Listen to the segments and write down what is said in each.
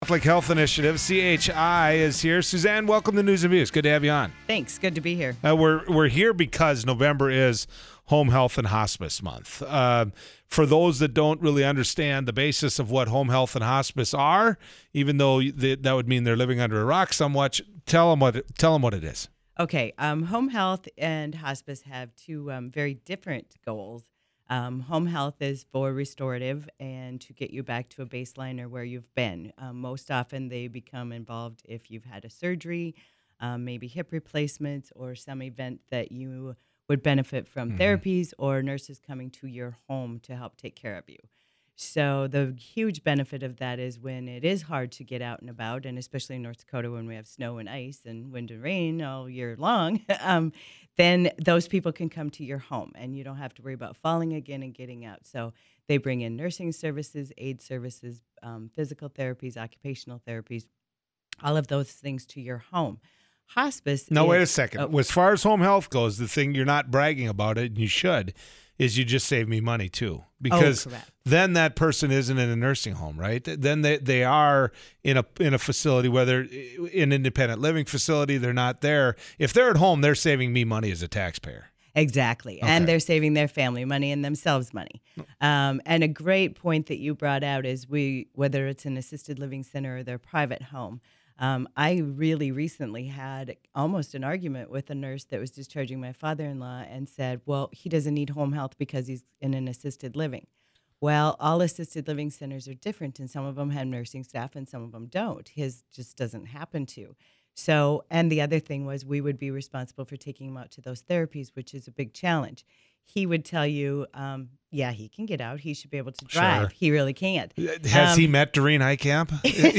Catholic Health Initiative, CHI, is here. Suzanne, welcome to News and Views. Good to have you on. Thanks. Good to be here. We're here because November is Home Health and Hospice Month. For those that don't really understand the basis of what home health and hospice are, even though that would mean they're living under a rock somewhat, tell them what it is. Okay. Home health and hospice have two very different goals. Home health is for restorative and to get you back to a baseline or where you've been. Most often they become involved if you've had a surgery, maybe hip replacements or some event that you would benefit from therapies or nurses coming to your home to help take care of you. So the huge benefit of that is when it is hard to get out and about, and especially in North Dakota when we have snow and ice and wind and rain all year long, then those people can come to your home and you don't have to worry about falling again and getting out. So they bring in nursing services, aid services, physical therapies, occupational therapies, all of those things to your home. Hospice. Now, wait a second. As far as home health goes, the thing you're not bragging about it, and you should, is you just save me money too. Because then that person isn't in a nursing home, right? Then they are in a facility, whether in independent living facility, they're not there. If they're at home, they're saving me money as a taxpayer. Exactly. Okay. And they're saving their family money and themselves money. And a great point that you brought out is whether it's an assisted living center or their private home. I really recently had almost an argument with a nurse that was discharging my father-in-law and said, well, he doesn't need home health because he's in an assisted living. Well, all assisted living centers are different, and some of them have nursing staff and some of them don't. His just doesn't happen to. So, and the other thing was we would be responsible for taking him out to those therapies, which is a big challenge. He would tell you, yeah, he can get out. He should be able to drive. Sure. He really can't. Has he met Doreen Heitkamp?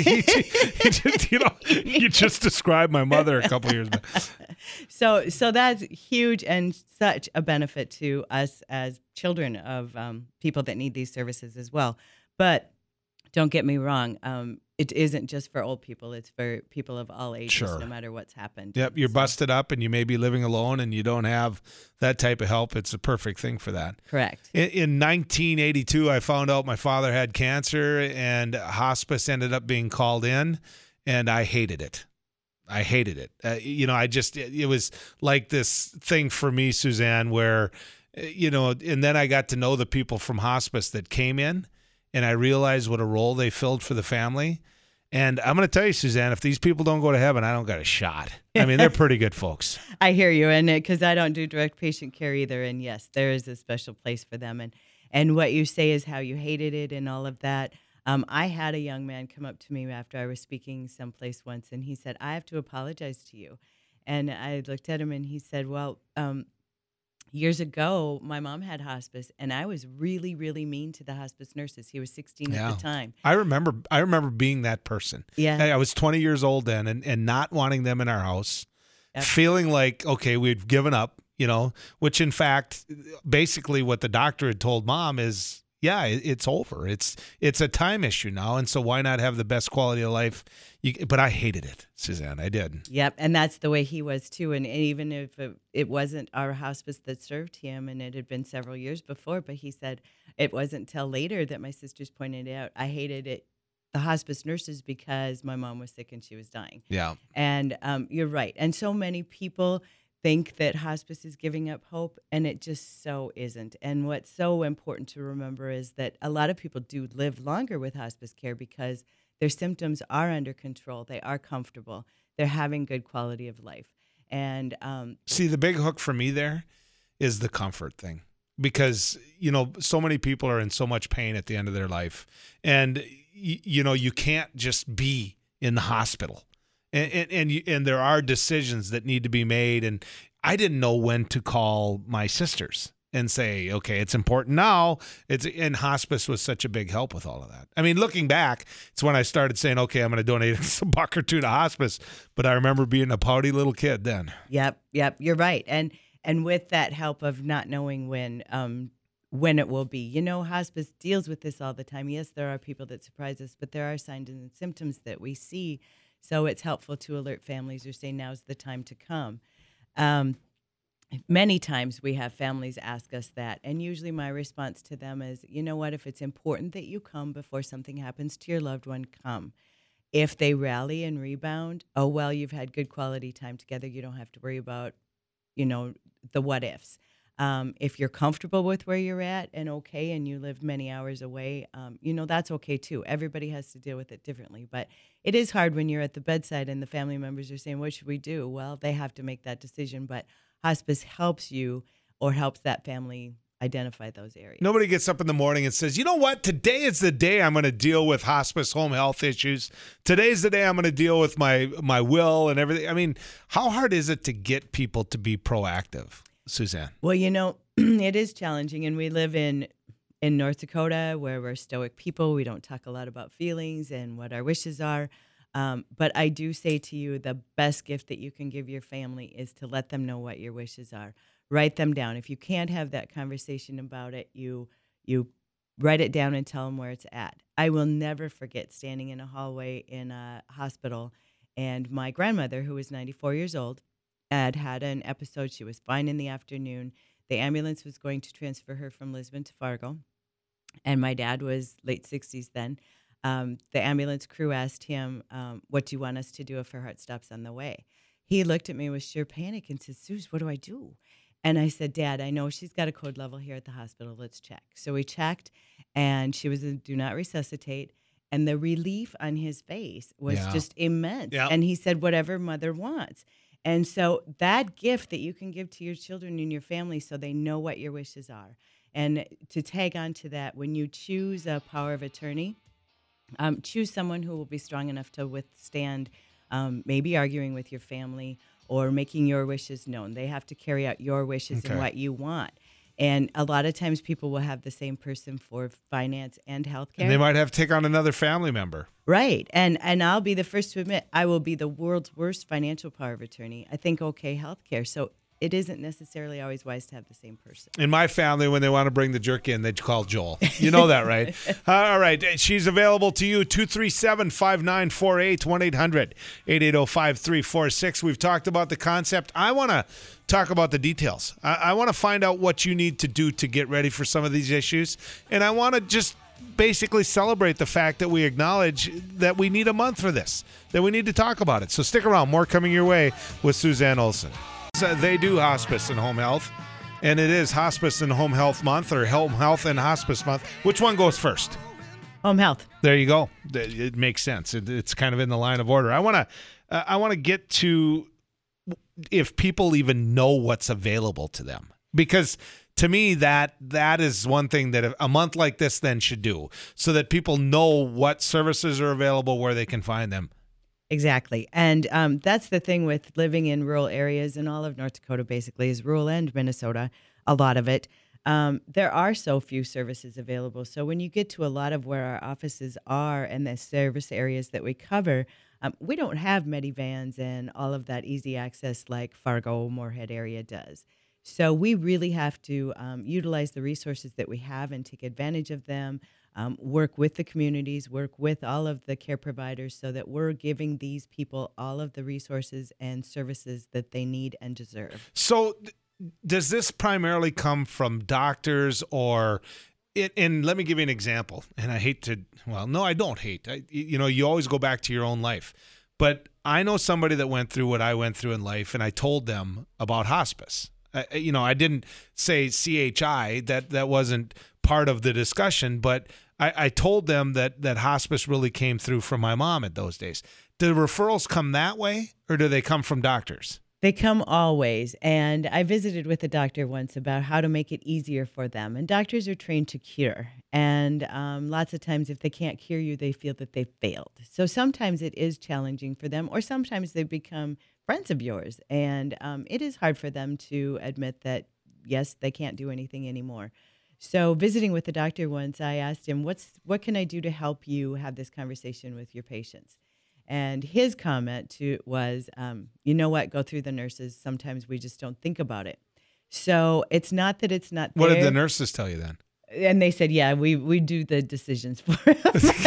You just described my mother a couple years back. So that's huge and such a benefit to us as children of people that need these services as well. But don't get me wrong. It isn't just for old people. It's for people of all ages, sure, no matter what's happened. Yep, you're busted up and you may be living alone and you don't have that type of help. It's a perfect thing for that. Correct. In 1982, I found out my father had cancer and hospice ended up being called in, and I hated it. I hated it. It was like this thing for me, Suzanne, where, and then I got to know the people from hospice that came in, and I realized what a role they filled for the family. And I'm going to tell you, Suzanne, if these people don't go to heaven, I don't got a shot. I mean, they're pretty good folks. I hear you, and because I don't do direct patient care either, and yes, there is a special place for them. And what you say is how you hated it and all of that. I had a young man come up to me after I was speaking someplace once, and he said, I have to apologize to you. And I looked at him, and he said, well, years ago, my mom had hospice, and I was really, really mean to the hospice nurses. He was 16 at the time. I remember being that person. Yeah. I was 20 years old then and not wanting them in our house, feeling like, okay, we've given up, which in fact, basically what the doctor had told Mom is, yeah, it's over. It's a time issue now, and so why not have the best quality of life? But I hated it, Suzanne. I did. Yep, and that's the way he was too. And even if it wasn't our hospice that served him, and it had been several years before, but he said it wasn't till later that my sisters pointed out I hated it, the hospice nurses, because my mom was sick and she was dying. Yeah, and you're right. And so many people think that hospice is giving up hope, and it just so isn't. And what's so important to remember is that a lot of people do live longer with hospice care because their symptoms are under control, they are comfortable, they're having good quality of life. And see, the big hook for me there is the comfort thing, because so many people are in so much pain at the end of their life, and you can't just be in the hospital. And there are decisions that need to be made, and I didn't know when to call my sisters and say, okay, it's important now. And hospice was such a big help with all of that. I mean, looking back, it's when I started saying, okay, I'm going to donate a buck or two to hospice. But I remember being a pouty little kid then. Yep, you're right. And with that help of not knowing when it will be. Hospice deals with this all the time. Yes, there are people that surprise us, but there are signs and symptoms that we see. So it's helpful to alert families or say now's the time to come. Many times we have families ask us that, and usually my response to them is, you know what, if it's important that you come before something happens to your loved one, come. If they rally and rebound, oh, well, you've had good quality time together. You don't have to worry about, the what ifs. If you're comfortable with where you're at and okay, and you live many hours away, that's okay too. Everybody has to deal with it differently. But it is hard when you're at the bedside and the family members are saying, what should we do? Well, they have to make that decision. But hospice helps you or helps that family identify those areas. Nobody gets up in the morning and says, you know what, today is the day I'm going to deal with hospice home health issues. Today's the day I'm going to deal with my will and everything. I mean, how hard is it to get people to be proactive, Suzanne? Well, it is challenging, and we live in North Dakota where we're stoic people. We don't talk a lot about feelings and what our wishes are. But I do say to you, the best gift that you can give your family is to let them know what your wishes are. Write them down. If you can't have that conversation about it, you write it down and tell them where it's at. I will never forget standing in a hallway in a hospital, and my grandmother, who was 94 years old, had an episode. She was fine in the afternoon. The ambulance was going to transfer her from Lisbon to Fargo, and my dad was late 60s then. The ambulance crew asked him, what do you want us to do if her heart stops on the way? He looked at me with sheer panic and said, Suze, what do I do? And I said, Dad, I know she's got a code level here at the hospital. Let's check. So we checked, and she was in do not resuscitate. And the relief on his face was just immense. Yep. And he said, whatever mother wants. And so that gift that you can give to your children and your family so they know what your wishes are. And to tag on to that, when you choose a power of attorney, choose someone who will be strong enough to withstand maybe arguing with your family or making your wishes known. They have to carry out your wishes and what you want. And a lot of times people will have the same person for finance and healthcare. And they might have to take on another family member. Right. And I'll be the first to admit I will be the world's worst financial power of attorney. I think okay healthcare. So it isn't necessarily always wise to have the same person. In my family, when they want to bring the jerk in, they call Joel. You know that, right? All right. She's available to you, 237-5948, 1-800-880-5346. We've talked about the concept. I want to talk about the details. I want to find out what you need to do to get ready for some of these issues. And I want to just basically celebrate the fact that we acknowledge that we need a month for this, that we need to talk about it. So stick around. More coming your way with Suzanne Olsen. They do hospice and home health, and it is Hospice and Home Health Month, or Home Health and Hospice Month. Which one goes first? Home health. There you go. It makes sense. It's kind of in the line of order. I want to get to if people even know what's available to them, because to me that is one thing that a month like this then should do, so that people know what services are available, where they can find them. Exactly. And that's the thing with living in rural areas, and all of North Dakota basically is rural, and Minnesota, a lot of it. There are so few services available. So when you get to a lot of where our offices are and the service areas that we cover, we don't have Medivans and all of that easy access like Fargo, Moorhead area does. So we really have to utilize the resources that we have and take advantage of them. Work with the communities, work with all of the care providers so that we're giving these people all of the resources and services that they need and deserve. So does this primarily come from doctors or and let me give you an example. And I hate to, well, no, I don't hate. You always go back to your own life. But I know somebody that went through what I went through in life, and I told them about hospice. I didn't say CHI. That wasn't part of the discussion, but I told them that hospice really came through from my mom at those days. Do referrals come that way, or do they come from doctors? They come always. And I visited with a doctor once about how to make it easier for them. And doctors are trained to cure. And lots of times if they can't cure you, they feel that they've failed. So sometimes it is challenging for them, or sometimes they become friends of yours. And it is hard for them to admit that, yes, they can't do anything anymore. So visiting with the doctor once, I asked him, what can I do to help you have this conversation with your patients? And his comment was, you know what, go through the nurses. Sometimes we just don't think about it. So it's not that it's not there. What did the nurses tell you then? And they said, yeah, we do the decisions for him.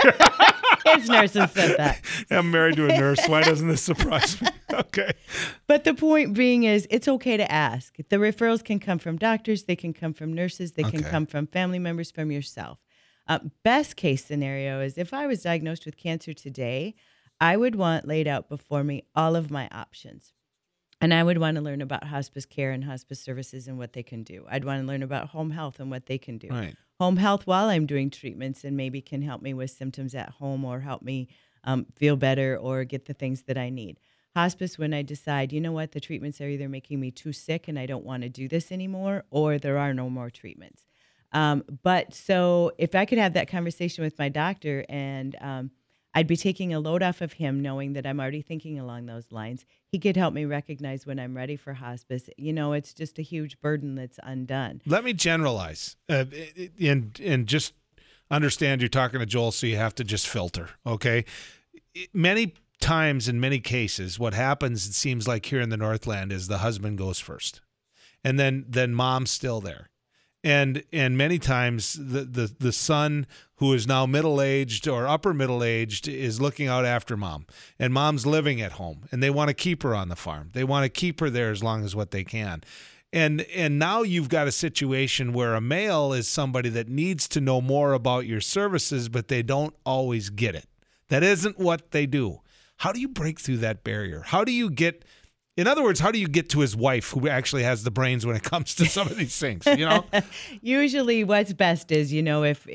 His nurses said that. I'm married to a nurse. Why doesn't this surprise me? Okay. But the point being is it's okay to ask. The referrals can come from doctors. They can come from nurses. They can come from family members, from yourself. Best case scenario is if I was diagnosed with cancer today, I would want laid out before me all of my options. And I would want to learn about hospice care and hospice services and what they can do. I'd want to learn about home health and what they can do. Right. Home health while I'm doing treatments and maybe can help me with symptoms at home or help me feel better or get the things that I need. Hospice, when I decide, you know what, the treatments are either making me too sick and I don't want to do this anymore, or there are no more treatments. But so if I could have that conversation with my doctor and I'd be taking a load off of him knowing that I'm already thinking along those lines. He could help me recognize when I'm ready for hospice. You know, it's just a huge burden that's undone. Let me generalize and just understand you're talking to Joel, so you have to just filter, okay? Many times in many cases, what happens, it seems like here in the Northland, is the husband goes first, and then mom's still there. And many times the son who is now middle-aged or upper middle-aged is looking out after mom, and mom's living at home, and they want to keep her on the farm. They want to keep her there as long as what they can. And now you've got a situation where a male is somebody that needs to know more about your services, but they don't always get it. That isn't what they do. How do you break through that barrier? How do you get... In other words, how do you get to his wife who actually has the brains when it comes to some of these things, you know? Usually what's best is, you know, if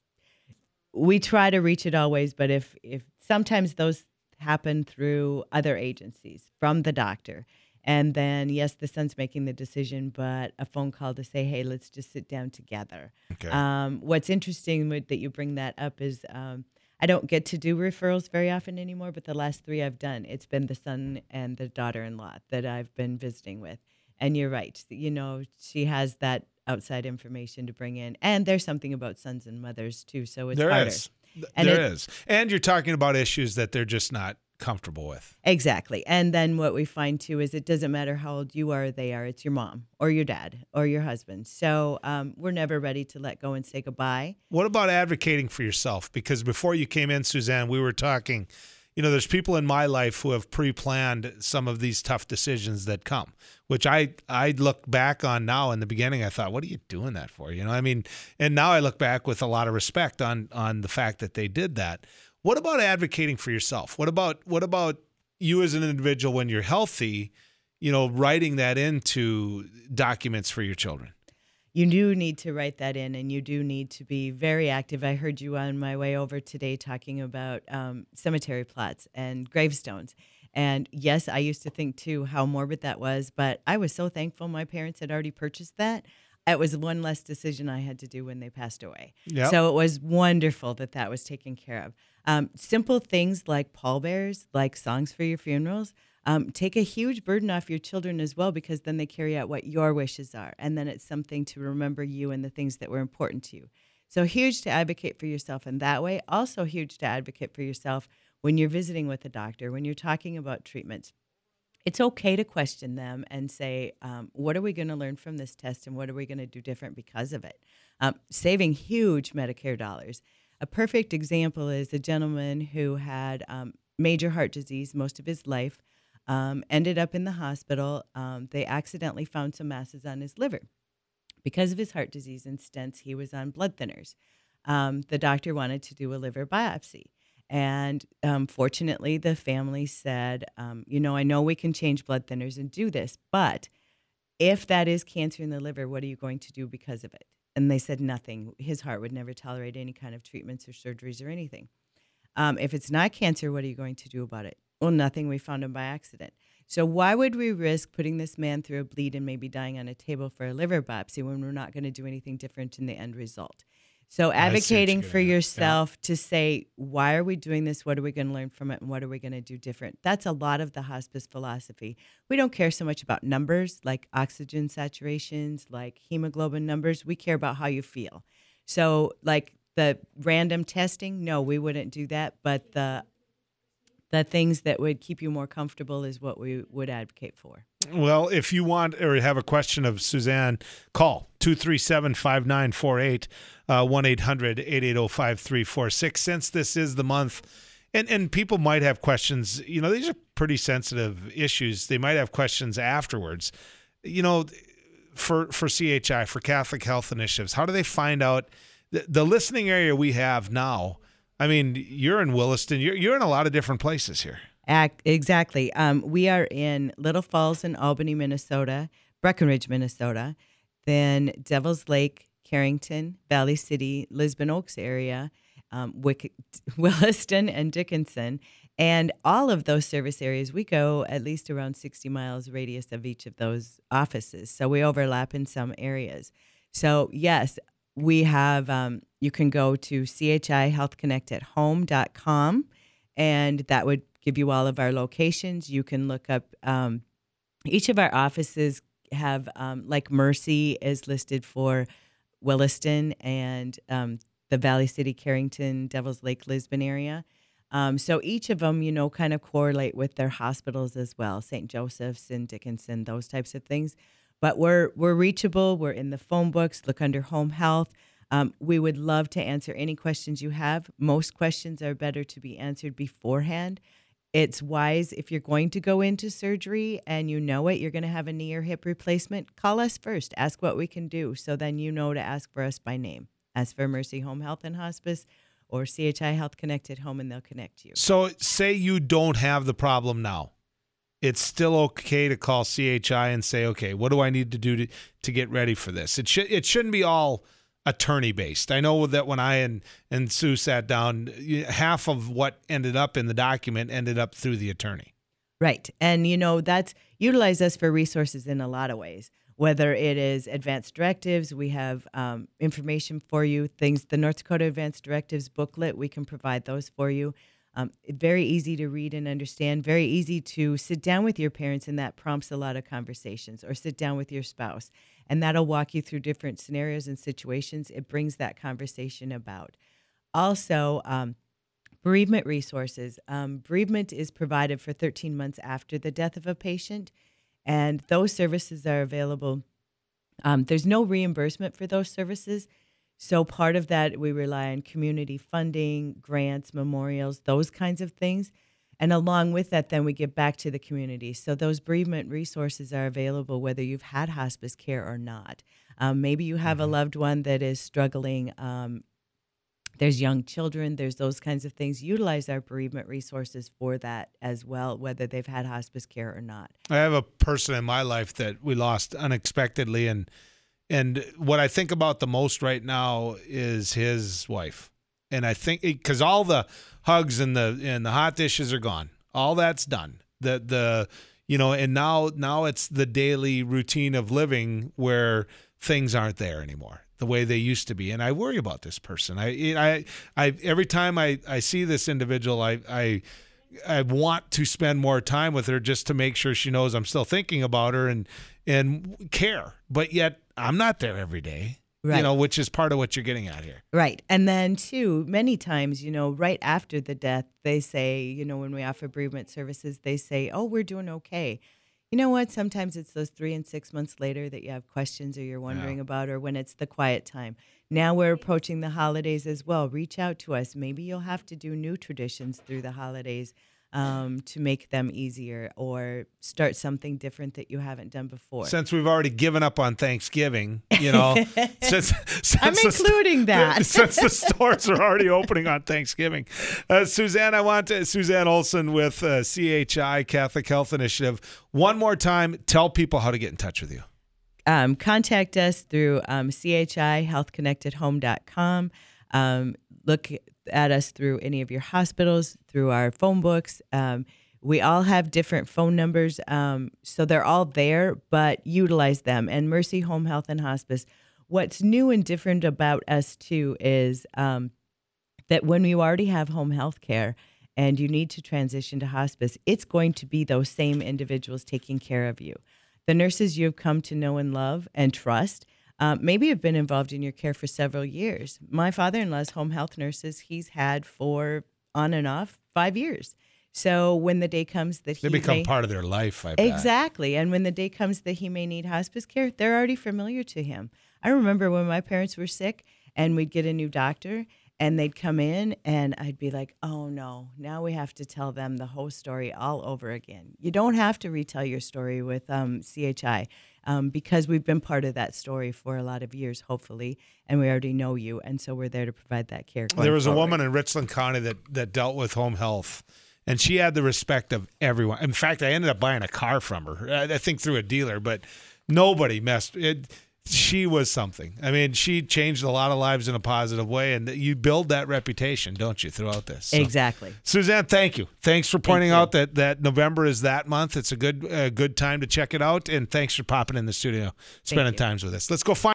we try to reach it always, but if sometimes those happen through other agencies from the doctor. And then, yes, the son's making the decision, but a phone call to say, hey, let's just sit down together. Okay. What's interesting that you bring that up is I don't get to do referrals very often anymore, but the last 3 I've done, it's been the son and the daughter-in-law that I've been visiting with. And you're right. You know, she has that outside information to bring in. And there's something about sons and mothers, too, so it's harder. There is. And you're talking about issues that they're just not comfortable with. Exactly. And then what we find, too, is it doesn't matter how old you are or they are. It's your mom or your dad or your husband. So we're never ready to let go and say goodbye. What about advocating for yourself? Because before you came in, Suzanne, we were talking, you know, there's people in my life who have pre-planned some of these tough decisions that come, which I look back on now. In the beginning, I thought, what are you doing that for? You know, I mean, and now I look back with a lot of respect on the fact that they did that. What about advocating for yourself? What about you as an individual when you're healthy, you know, writing that into documents for your children? You do need to write that in, and you do need to be very active. I heard you on my way over today talking about cemetery plots and gravestones. And yes, I used to think, too, how morbid that was, but I was so thankful my parents had already purchased that. It was one less decision I had to do when they passed away. Yep. So it was wonderful that was taken care of. Simple things like pallbearers, like songs for your funerals, take a huge burden off your children as well, because then they carry out what your wishes are. And then it's something to remember you and the things that were important to you. So huge to advocate for yourself in that way. Also huge to advocate for yourself when you're visiting with a doctor, when you're talking about treatments. It's okay to question them and say, what are we going to learn from this test and what are we going to do different because of it? Saving huge Medicare dollars. A perfect example is a gentleman who had major heart disease most of his life, ended up in the hospital. They accidentally found some masses on his liver. Because of his heart disease and stents, he was on blood thinners. The doctor wanted to do a liver biopsy. And fortunately, the family said, you know, I know we can change blood thinners and do this, but if that is cancer in the liver, what are you going to do because of it? And they said nothing. His heart would never tolerate any kind of treatments or surgeries or anything. If it's not cancer, what are you going to do about it? Well, nothing. We found him by accident. So why would we risk putting this man through a bleed and maybe dying on a table for a liver biopsy when we're not going to do anything different in the end result? So advocating for yourself to say, why are we doing this? What are we going to learn from it? And what are we going to do different? That's a lot of the hospice philosophy. We don't care so much about numbers like oxygen saturations, like hemoglobin numbers. We care about how you feel. So like the random testing, no, we wouldn't do that. But the things that would keep you more comfortable is what we would advocate for. Well, if you want or have a question of Suzanne, call 237-5948, 1-800-880-5346. Since this is the month, and people might have questions, you know, these are pretty sensitive issues. They might have questions afterwards. You know, for CHI, for Catholic Health Initiatives, how do they find out? The listening area we have now I mean, you're in Williston. You're in a lot of different places here. Exactly. We are in Little Falls in Albany, Minnesota, Breckenridge, Minnesota, then Devil's Lake, Carrington, Valley City, Lisbon Oaks area, Williston, and Dickinson. And all of those service areas, we go at least around 60 miles radius of each of those offices. So we overlap in some areas. So yes, we have, you can go to chihealthconnectathome.com, and that would give you all of our locations. You can look up, each of our offices have, like Mercy is listed for Williston and the Valley City, Carrington, Devil's Lake, Lisbon area. So each of them, kind of correlate with their hospitals as well, St. Joseph's and Dickinson, those types of things. But we're reachable. We're in the phone books. Look under home health. We would love to answer any questions you have. Most questions are better to be answered beforehand. It's wise if you're going to go into surgery and you know it, you're going to have a knee or hip replacement, call us first. Ask what we can do so then you know to ask for us by name. Ask for Mercy Home Health and Hospice or CHI Health Connected Home, and they'll connect you. So say you don't have the problem now. It's still okay to call CHI and say, okay, what do I need to do to get ready for this? It shouldn't be all attorney-based. I know that when I and Sue sat down, half of what ended up in the document ended up through the attorney. Right. And, that's utilize us for resources in a lot of ways. Whether it is advanced directives, we have information for you, the North Dakota Advanced Directives booklet, we can provide those for you. Very easy to read and understand, very easy to sit down with your parents, and that prompts a lot of conversations, or sit down with your spouse, and that'll walk you through different scenarios and situations. It brings that conversation about. Also, bereavement resources. Bereavement is provided for 13 months after the death of a patient. And those services are available. There's no reimbursement for those services. So part of that, we rely on community funding, grants, memorials, those kinds of things. And along with that, then we give back to the community. So those bereavement resources are available whether you've had hospice care or not. Maybe you have a loved one that is struggling. There's young children. There's those kinds of things. Utilize our bereavement resources for that as well, whether they've had hospice care or not. I have a person in my life that we lost unexpectedly, and what I think about the most right now is his wife. And I think because all the hugs and the hot dishes are gone, all that's done. And now it's the daily routine of living where things aren't there anymore the way they used to be. And I worry about this person. I every time I see this individual, I want to spend more time with her just to make sure she knows I'm still thinking about her and care. But yet I'm not there every day, right. Which is part of what you're getting at here. Right. And then too, many times, right after the death, they say, when we offer bereavement services, they say, oh, we're doing okay. You know what? Sometimes it's those 3 and 6 months later that you have questions or you're wondering about, or when it's the quiet time. Now we're approaching the holidays as well. Reach out to us. Maybe you'll have to do new traditions through the holidays to make them easier, or start something different that you haven't done before. Since we've already given up on Thanksgiving, since I'm including that. Since the stores are already opening on Thanksgiving. Suzanne Olson with CHI Catholic Health Initiative. One more time, tell people how to get in touch with you. Contact us through chihealthconnectedhome.com. Look at us through any of your hospitals, through our phone books. We all have different phone numbers, so they're all there, but utilize them. And Mercy Home Health and Hospice, what's new and different about us too is that when you already have home health care and you need to transition to hospice, it's going to be those same individuals taking care of you. The nurses you have come to know and love and trust maybe have been involved in your care for several years. My father-in-law's home health nurses he's had for on and off 5 years. So when the day comes that they become part of their life, I bet. Exactly. And when the day comes that he may need hospice care, they're already familiar to him. I remember when my parents were sick and we'd get a new doctor And they'd come in, and I'd be like, oh, no, now we have to tell them the whole story all over again. You don't have to retell your story with CHI because we've been part of that story for a lot of years, hopefully, and we already know you. And so we're there to provide that care. There was forward. a woman in Richland County that dealt with home health, and she had the respect of everyone. In fact, I ended up buying a car from her, I think through a dealer, but nobody messed it. She was something. I mean, she changed a lot of lives in a positive way, and you build that reputation, don't you, throughout this? So, exactly. Suzanne, thank you. Thanks for pointing out that November is that month. It's a good time to check it out, and thanks for popping in the studio, spending times with us. Let's go find